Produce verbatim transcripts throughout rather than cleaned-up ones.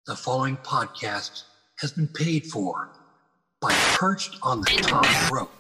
The following podcast has been paid for by Perched on the Top Rope.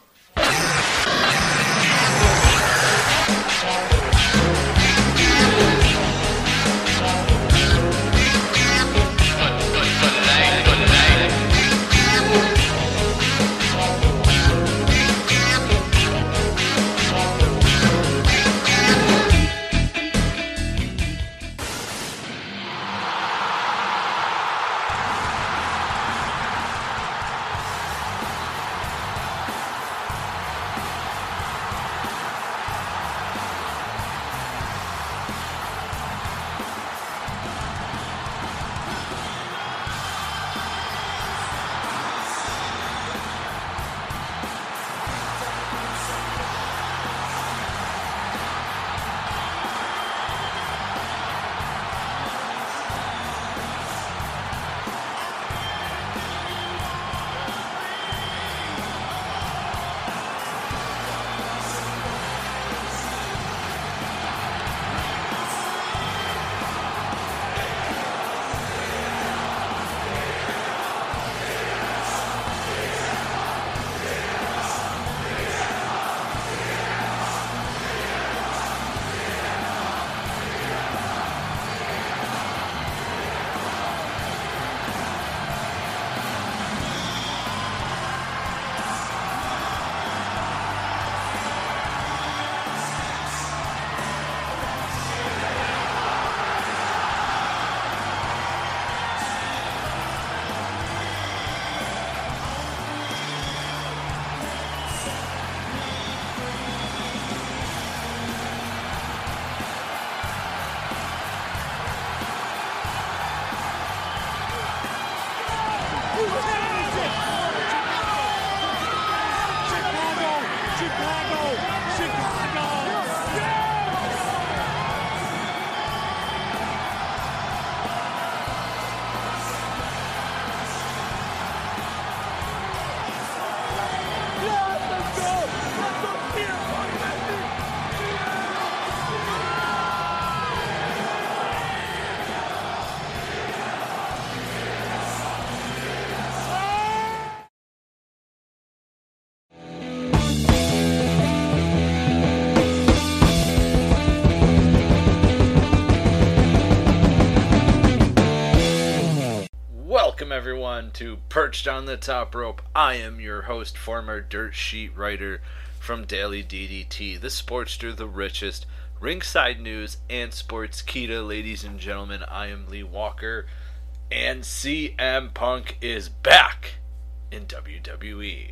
Welcome everyone to Perched on the Top Rope. I am your host, former dirt sheet writer from Daily D D T, the Sportster, the richest, ringside news, and Sportskeeda. Ladies and gentlemen, I am Lee Walker, and C M Punk is back in W W E.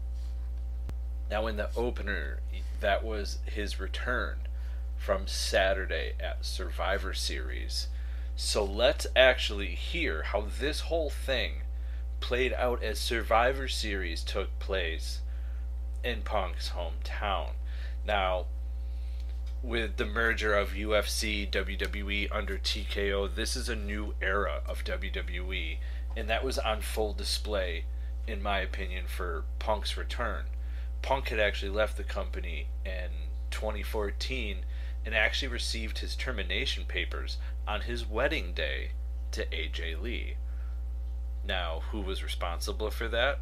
Now in the opener, that was his return from Saturday at Survivor Series. So let's actually hear how this whole thing played out as Survivor Series took place in Punk's hometown. Now, with the merger of U F C, W W E under T K O, this is a new era of W W E, and that was on full display, in my opinion, for Punk's return. Punk had actually left the company in twenty fourteen and actually received his termination papers on his wedding day to A J Lee. Now, who was responsible for that?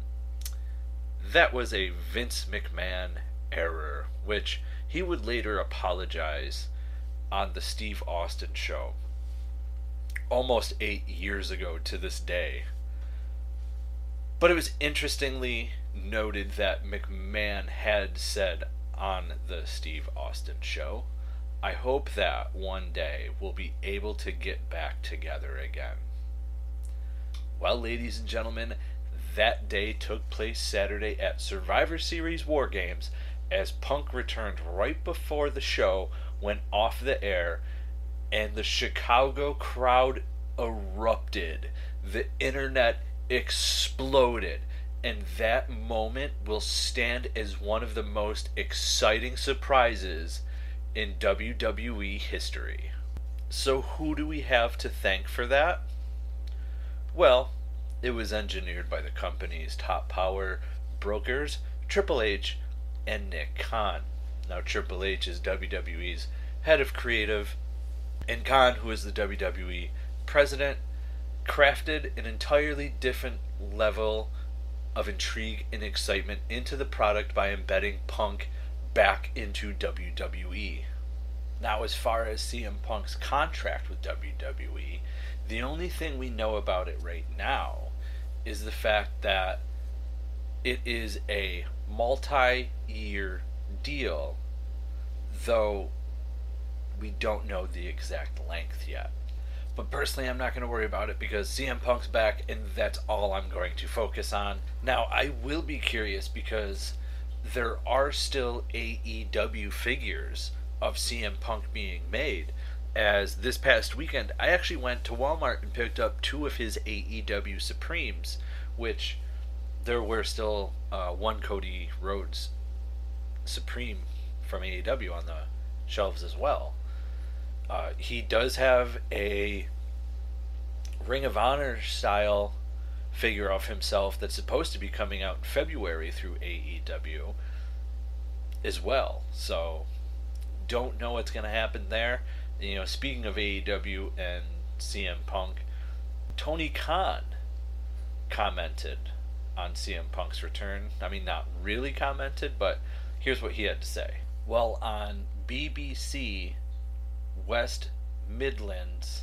That was a Vince McMahon error, which he would later apologize on the Steve Austin show almost eight years ago to this day. But it was interestingly noted that McMahon had said on the Steve Austin show, I hope that one day we'll be able to get back together again. Well, ladies and gentlemen, that day took place Saturday at Survivor Series War Games as Punk returned right before the show went off the air and the Chicago crowd erupted. The internet exploded, and that moment will stand as one of the most exciting surprises in W W E history. So who do we have to thank for that? Well, it was engineered by the company's top power brokers, Triple H and Nick Khan. Now Triple H is W W E's head of creative, and Khan, who is the W W E president, crafted an entirely different level of intrigue and excitement into the product by embedding Punk back into W W E. Now, as far as C M Punk's contract with W W E, the only thing we know about it right now is the fact that it is a multi-year deal, though we don't know the exact length yet. But personally, I'm not going to worry about it because C M Punk's back, and that's all I'm going to focus on. Now, I will be curious because there are still A E W figures of C M Punk being made. As this past weekend, I actually went to Walmart and picked up two of his A E W Supremes, which there were still uh, one Cody Rhodes Supreme from A E W on the shelves as well. Uh, he does have a Ring of Honor style figure of himself that's supposed to be coming out in February through A E W as well. So, don't know what's going to happen there. You know, speaking of A E W and C M Punk, Tony Khan commented on C M Punk's return. I mean, not really commented, but here's what he had to say. Well, on B B C West Midlands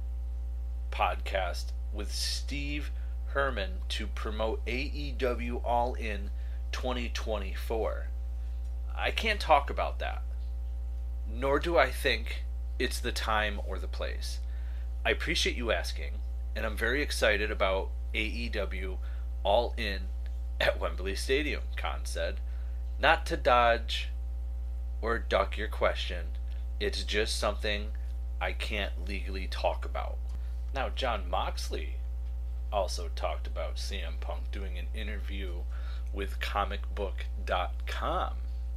podcast with Steve Herman to promote A E W All In twenty twenty-four. I can't talk about that, nor do I think it's the time or the place. I appreciate you asking, and I'm very excited about A E W All In at Wembley Stadium, Khan said. Not to dodge or duck your question, it's just something I can't legally talk about. Now, Jon Moxley also talked about C M Punk doing an interview with comic book dot com,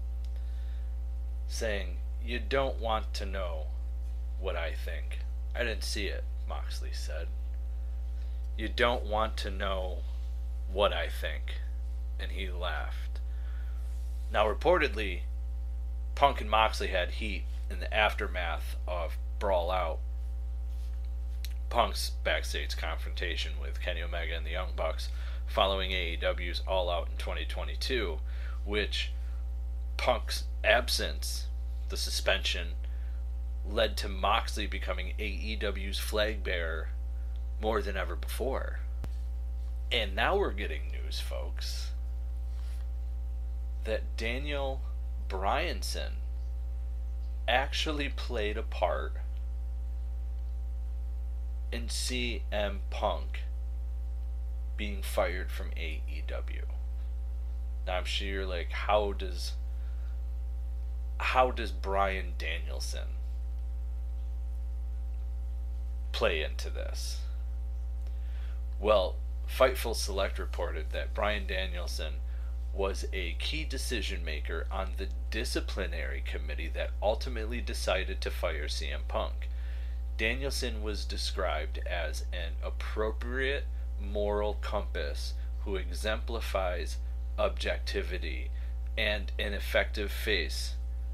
saying, "You don't want to know what I think." I didn't see it, Moxley said. "You don't want to know what I think." And he laughed. Now, reportedly, Punk and Moxley had heat in the aftermath of Brawl Out, Punk's backstage confrontation with Kenny Omega and the Young Bucks following A E W's All Out in twenty twenty-two, which Punk's absence, the suspension, led to Moxley becoming A E W's flag bearer more than ever before. And now we're getting news, folks, that Daniel Bryanson actually played a part in C M Punk being fired from A E W. Now I'm sure you're like, how does how does Bryan Danielson play into this? Well, Fightful Select reported that Bryan Danielson was a key decision maker on the disciplinary committee that ultimately decided to fire C M Punk. Danielson was described as an appropriate moral compass who exemplifies objectivity and an effective face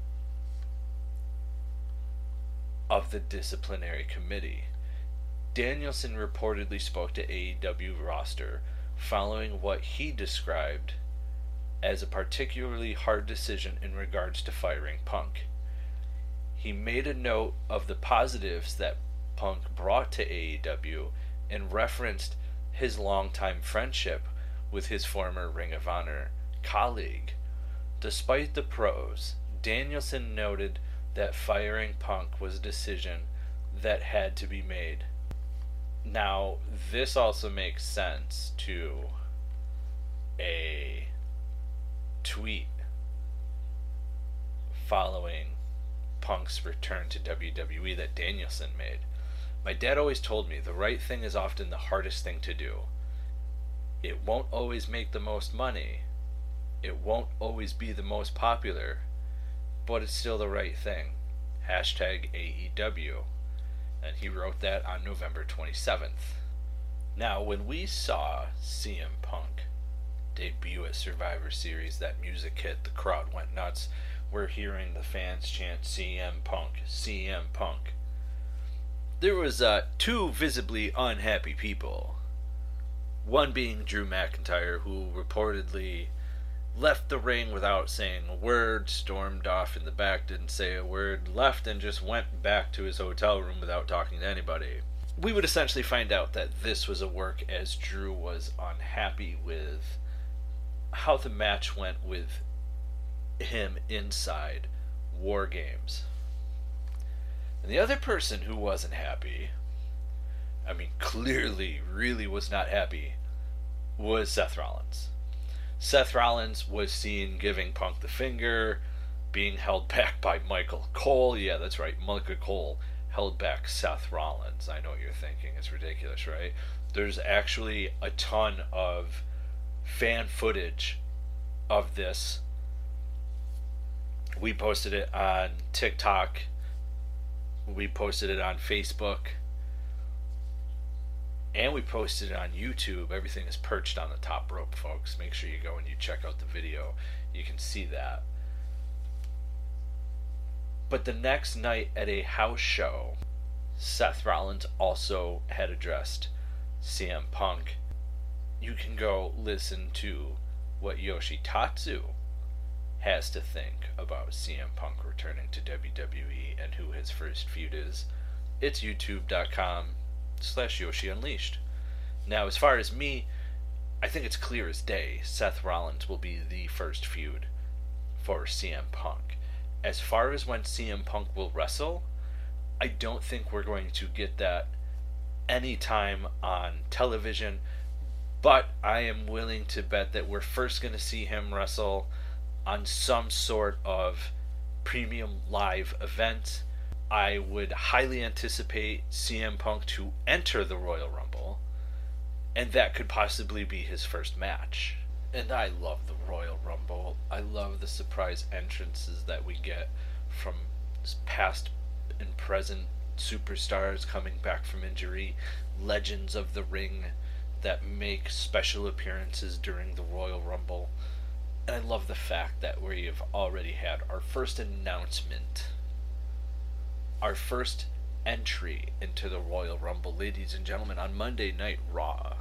of the disciplinary committee. Danielson reportedly spoke to A E W roster following what he described as a particularly hard decision in regards to firing Punk. He made a note of the positives that Punk brought to A E W and referenced his longtime friendship with his former Ring of Honor colleague. Despite the pros, Danielson noted that firing Punk was a decision that had to be made. Now, this also makes sense to a tweet following Punk's return to W W E that Danielson made. My dad always told me the right thing is often the hardest thing to do. It won't always make the most money. It won't always be the most popular, but it's still the right thing. Hashtag A E W. And he wrote that on November twenty-seventh. Now, when we saw C M Punk debut at Survivor Series, that music hit, the crowd went nuts. We're hearing the fans chant C M Punk, C M Punk. there was uh, two visibly unhappy people. One being Drew McIntyre, who reportedly left the ring without saying a word, stormed off in the back, didn't say a word, left and just went back to his hotel room without talking to anybody. We would essentially find out that this was a work, as Drew was unhappy with how the match went with him inside War Games. And the other person who wasn't happy, I mean clearly really was not happy, was Seth Rollins. Seth Rollins was seen giving Punk the finger, being held back by Michael Cole. Yeah, that's right, Michael Cole held back Seth Rollins. I know what you're thinking. It's ridiculous, right? There's actually a ton of fan footage of this. We posted it on TikTok. We posted it on Facebook. And we posted it on YouTube. Everything is perched on the top rope, folks. Make sure you go and you check out the video. You can see that. But the next night at a house show, Seth Rollins also had addressed C M Punk. You can go listen to what Yoshitatsu has to think about C M Punk returning to W W E and who his first feud is. It's youtube.com slash Yoshi Unleashed. Now, as far as me, I think it's clear as day Seth Rollins will be the first feud for C M Punk. As far as when C M Punk will wrestle, I don't think we're going to get that anytime on television, but I am willing to bet that we're first going to see him wrestle on some sort of premium live event. I would highly anticipate C M Punk to enter the Royal Rumble, and that could possibly be his first match. And I love the Royal Rumble. I love the surprise entrances that we get from past and present superstars coming back from injury, legends of the ring that make special appearances during the Royal Rumble. And I love the fact that we have already had our first announcement, our first entry into the Royal Rumble, ladies and gentlemen, on Monday Night Raw.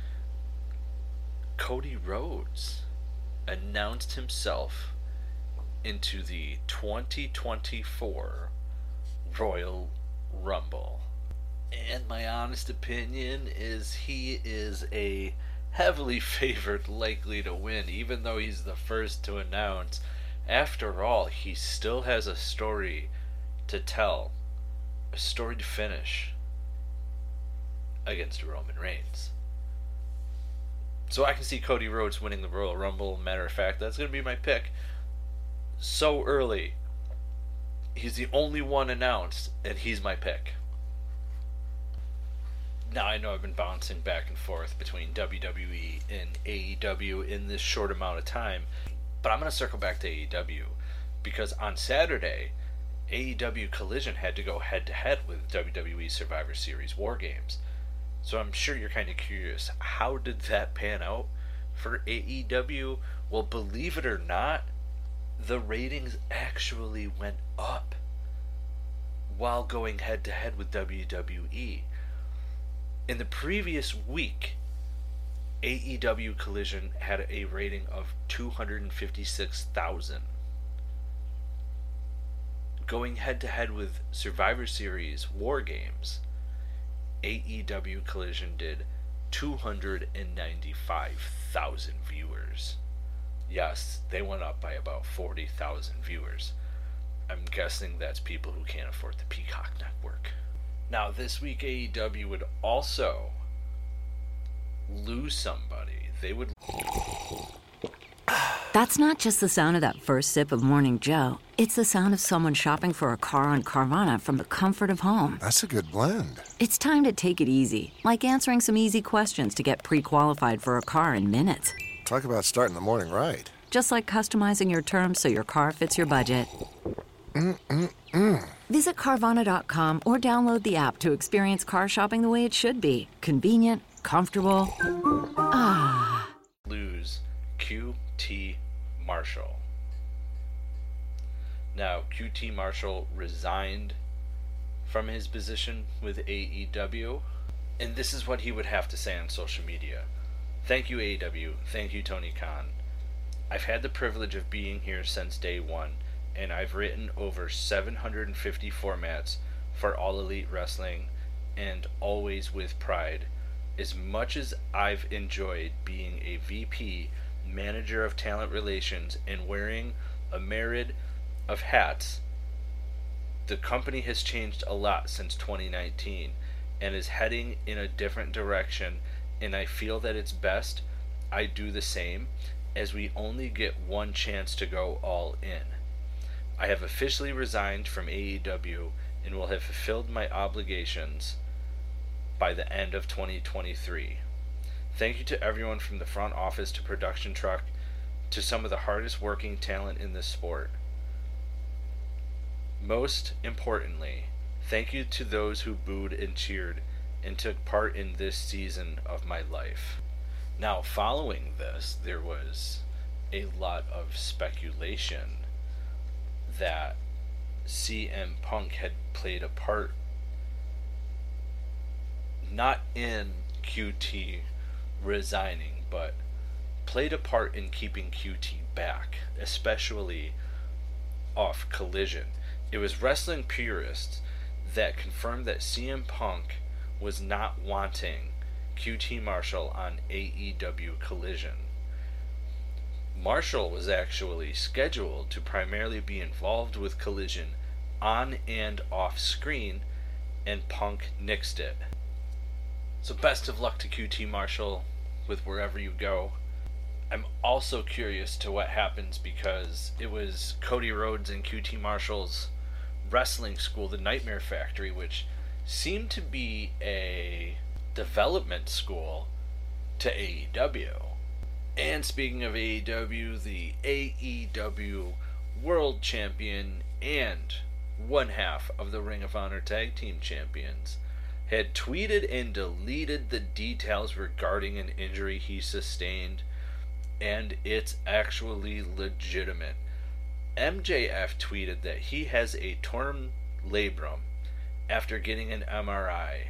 Cody Rhodes announced himself into the twenty twenty-four Royal Rumble. And my honest opinion is he is a heavily favored, likely to win, even though he's the first to announce. After all, he still has a story to tell, a story to finish against Roman Reigns. So I can see Cody Rhodes winning the Royal Rumble. Matter of fact, that's going to be my pick. So early. He's the only one announced, and he's my pick. Now, I know I've been bouncing back and forth between W W E and A E W in this short amount of time, but I'm going to circle back to A E W, because on Saturday, A E W Collision had to go head-to-head with W W E Survivor Series War Games. So I'm sure you're kind of curious, how did that pan out for A E W? Well, believe it or not, the ratings actually went up while going head-to-head with W W E. In the previous week, A E W Collision had a rating of two hundred fifty-six thousand. Going head-to-head with Survivor Series War Games, A E W Collision did two hundred ninety-five thousand viewers. Yes, they went up by about forty thousand viewers. I'm guessing that's people who can't afford the Peacock Network. Now, this week A E W would also lose somebody. They would... That's not just the sound of that first sip of Morning Joe. It's the sound of someone shopping for a car on Carvana from the comfort of home. That's a good blend. It's time to take it easy, like answering some easy questions to get pre-qualified for a car in minutes. Talk about starting the morning right. Just like customizing your terms so your car fits your budget. Mm-mm-mm. Visit Carvana dot com or download the app to experience car shopping the way it should be. Convenient, comfortable. Ah. Lose Q T Marshall. Now, Q T Marshall resigned from his position with A E W, and this is what he would have to say on social media. Thank you, A E W. Thank you, Tony Khan. I've had the privilege of being here since day one, and I've written over seven hundred fifty formats for All Elite Wrestling, and always with pride. As much as I've enjoyed being a V P, manager of talent relations, and wearing a myriad of hats, the company has changed a lot since twenty nineteen and is heading in a different direction, and I feel that it's best I do the same, as we only get one chance to go all in. I have officially resigned from A E W and will have fulfilled my obligations by the end of twenty twenty-three. Thank you to everyone from the front office to production truck to some of the hardest working talent in this sport. Most importantly, thank you to those who booed and cheered and took part in this season of my life. Now, following this, there was a lot of speculation that C M Punk had played a part not in Q T resigning, but played a part in keeping Q T back, especially off Collision. It was wrestling purists that confirmed that C M Punk was not wanting Q T Marshall on A E W Collision. Marshall was actually scheduled to primarily be involved with Collision on and off screen, and Punk nixed it. So best of luck to Q T Marshall with wherever you go. I'm also curious to what happens, because it was Cody Rhodes and Q T Marshall's wrestling school, the Nightmare Factory, which seemed to be a development school to A E W. And speaking of A E W, the A E W World Champion and one half of the Ring of Honor Tag Team Champions had tweeted and deleted the details regarding an injury he sustained, and it's actually legitimate. M J F tweeted that he has a torn labrum after getting an M R I.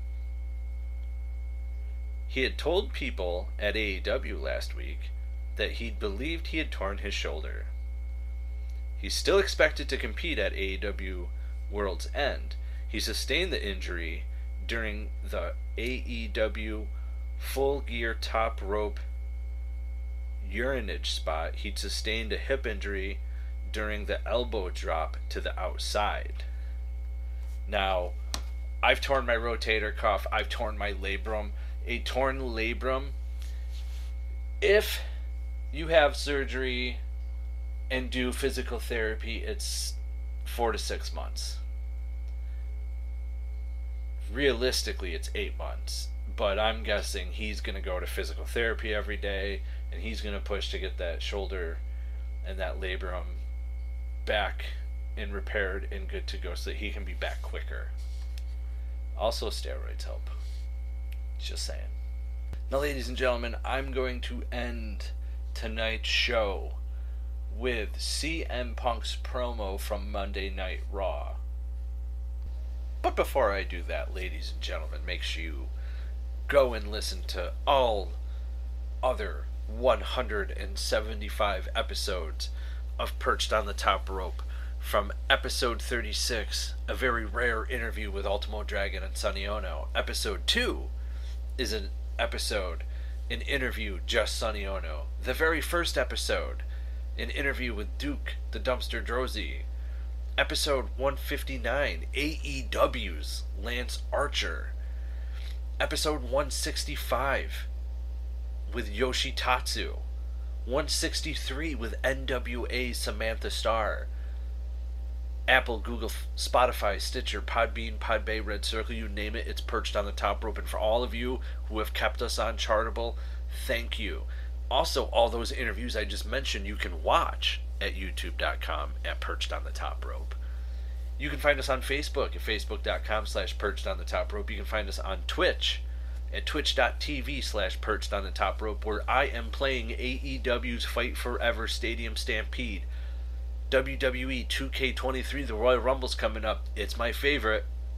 He had told people at A E W last week that he believed he had torn his shoulder. He's still expected to compete at A E W World's End. He sustained the injury during the A E W Full Gear Top Rope urinage spot. He'd sustained a hip injury during the elbow drop to the outside. Now, I've torn my rotator cuff, I've torn my labrum. A torn labrum, if you have surgery and do physical therapy, it's four to six months. Realistically, it's eight months. But I'm guessing he's going to go to physical therapy every day, and he's going to push to get that shoulder and that labrum back and repaired and good to go so that he can be back quicker. Also, steroids help. Just saying. Now, ladies and gentlemen, I'm going to end tonight's show with C M Punk's promo from Monday Night Raw. But before I do that, ladies and gentlemen, make sure you go and listen to all other one hundred seventy-five episodes of Perched on the Top Rope. From episode thirty-six, a very rare interview with Ultimo Dragon and Sonny Ono. Episode two is an episode, an interview just Sonny Ono. The very first episode, an interview with Duke the Dumpster Droese. Episode one fifty-nine, A E W's Lance Archer. Episode one sixty-five with Yoshitatsu. one sixty-three with N W A's Samantha Starr. Apple, Google, Spotify, Stitcher, Podbean, Podbay, Red Circle, you name it, it's Perched on the Top Rope. And for all of you who have kept us on Chartable, thank you. Also, all those interviews I just mentioned you can watch at youtube dot com at Perched on the Top Rope. You can find us on Facebook at facebook dot com slash Perched on the Top Rope. You can find us on Twitch at twitch dot t v slash Perched on the Top Rope, where I am playing A E W's Fight Forever Stadium Stampede. W W E two K twenty-three, the Royal Rumble's coming up. It's my favorite.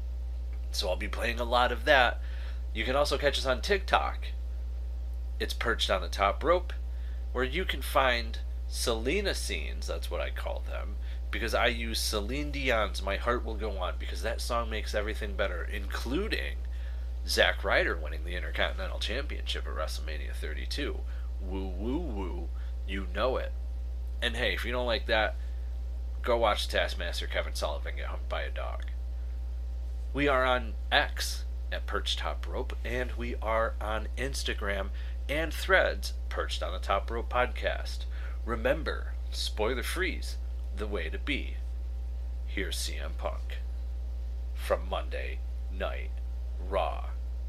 So I'll be playing a lot of that. You can also catch us on TikTok. It's Perched on the Top Rope, where you can find Selena scenes, that's what I call them, because I use Celine Dion's My Heart Will Go On, because that song makes everything better, including Zack Ryder winning the Intercontinental Championship at WrestleMania thirty-two. Woo, woo, woo. You know it. And hey, if you don't like that, go watch Taskmaster Kevin Sullivan get humped by a dog. We are on X at Perched Top Rope, and we are on Instagram and Threads, Perched on the Top Rope Podcast. Remember, spoiler freeze, the way to be. Here's C M Punk from Monday Night Raw.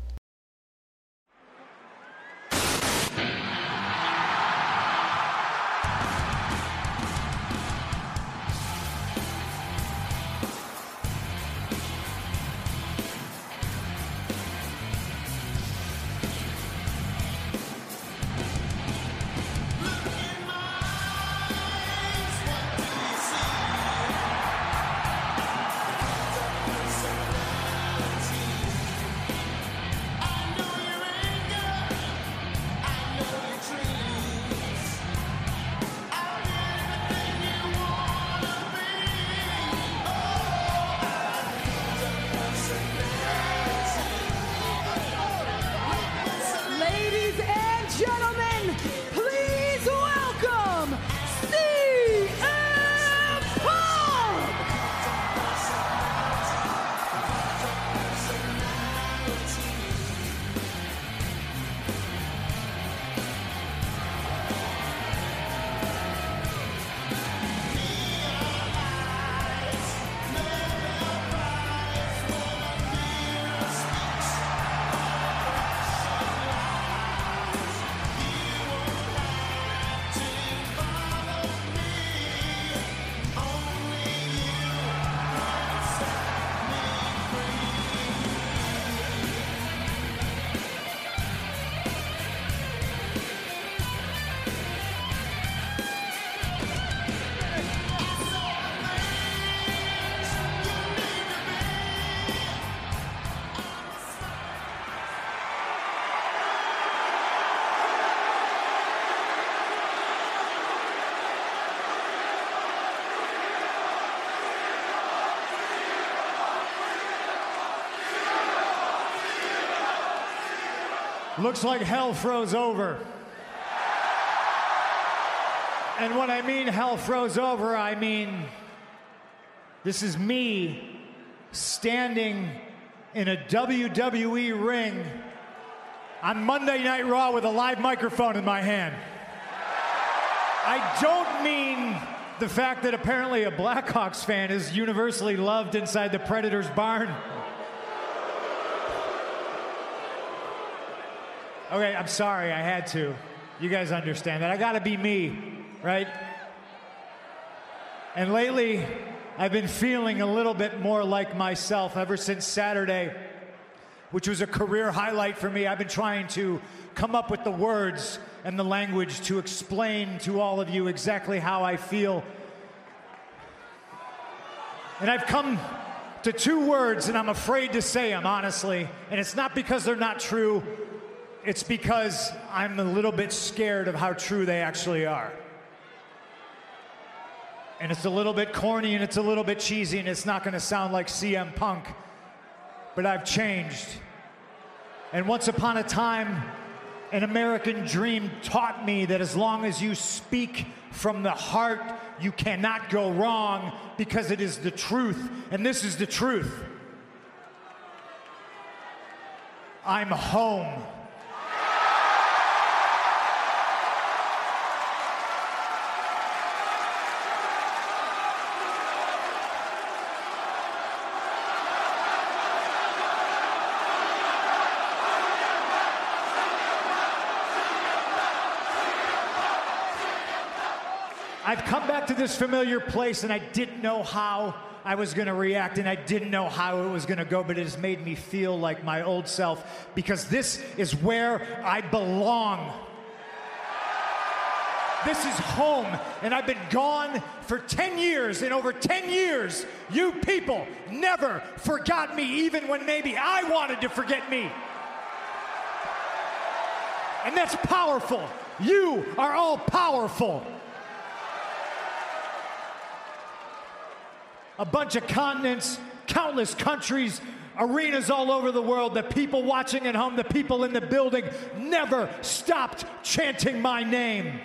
Looks like hell froze over. And when I mean hell froze over, I mean this is me standing in a W W E ring on Monday Night Raw with a live microphone in my hand. I don't mean the fact that apparently a Blackhawks fan is universally loved inside the Predators barn. Okay, I'm sorry, I had to. You guys understand that. I gotta be me, right? And lately, I've been feeling a little bit more like myself ever since Saturday, which was a career highlight for me. I've been trying to come up with the words and the language to explain to all of you exactly how I feel. And I've come to two words, and I'm afraid to say them, honestly. And it's not because they're not true. It's because I'm a little bit scared of how true they actually are. And it's a little bit corny, and it's a little bit cheesy, and it's not going to sound like C M Punk. But I've changed. And once upon a time, an American dream taught me that as long as you speak from the heart, you cannot go wrong, because it is the truth. And this is the truth. I'm home. I've come back to this familiar place, and I didn't know how I was going to react, and I didn't know how it was going to go, but it has made me feel like my old self, because this is where I belong. This is home, and I've been gone for ten years. In over ten years, you people never forgot me, even when maybe I wanted to forget me. And that's powerful. You are all powerful. A bunch of continents, countless countries, arenas all over the world, the people watching at home, the people in the building never stopped chanting my name.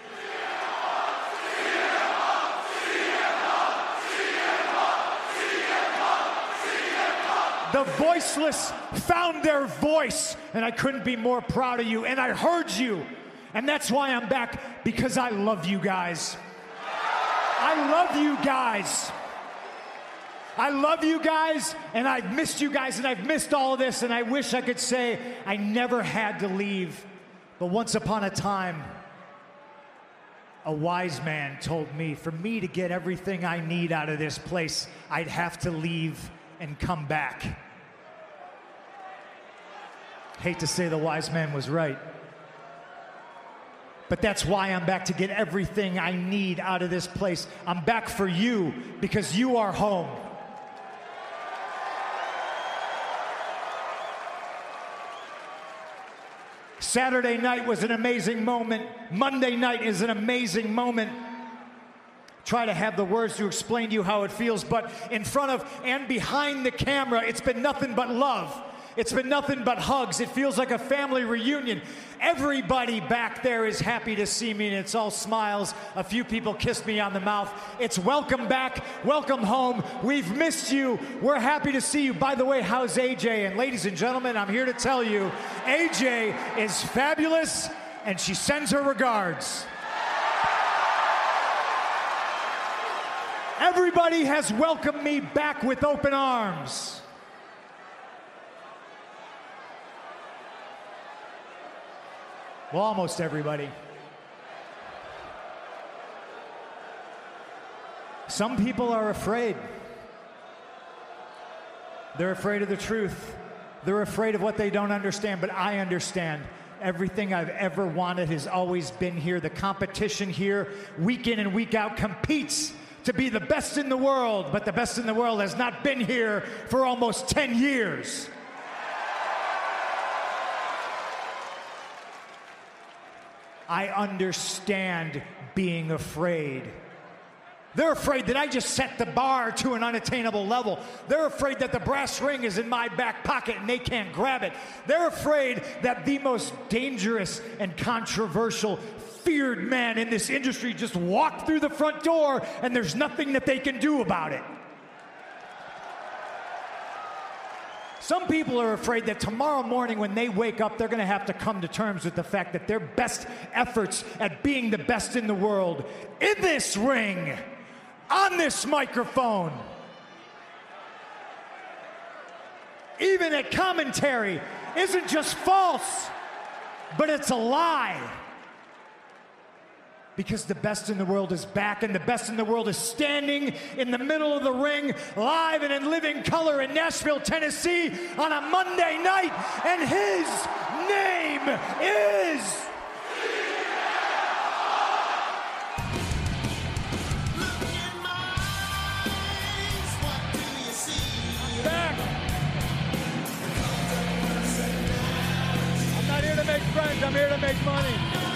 The voiceless found their voice, and I couldn't be more proud of you, and I heard you. And that's why I'm back, because I love you guys. I love you guys. I love you guys, and I've missed you guys, and I've missed all of this, and I wish I could say I never had to leave. But once upon a time, a wise man told me, for me to get everything I need out of this place, I'd have to leave and come back. Hate to say the wise man was right. But that's why I'm back, to get everything I need out of this place. I'm back for you, because you are home. Saturday night was an amazing moment. Monday night is an amazing moment. Try to have the words to explain to you how it feels, but in front of and behind the camera, it's been nothing but love. It's been nothing but hugs. It feels like a family reunion. Everybody back there is happy to see me, and it's all smiles. A few people kissed me on the mouth. It's welcome back, welcome home. We've missed you. We're happy to see you. By the way, how's A J? And ladies and gentlemen, I'm here to tell you, A J is fabulous, and she sends her regards. Everybody has welcomed me back with open arms. Well, almost everybody. Some people are afraid. They're afraid of the truth. They're afraid of what they don't understand, but I understand. Everything I've ever wanted has always been here. The competition here, week in and week out, competes to be the best in the world, but the best in the world has not been here for almost ten years. I understand being afraid. They're afraid that I just set the bar to an unattainable level. They're afraid that the brass ring is in my back pocket and they can't grab it. They're afraid that the most dangerous and controversial, feared man in this industry just walked through the front door and there's nothing that they can do about it. Some people are afraid that tomorrow morning when they wake up, they're going to have to come to terms with the fact that their best efforts at being the best in the world, in this ring, on this microphone, even at commentary, isn't just false, but it's a lie. Because the best in the world is back, and the best in the world is standing in the middle of the ring, live and in living color in Nashville, Tennessee, on a Monday night, and his name is... Back. I'm not here to make friends, I'm here to make money.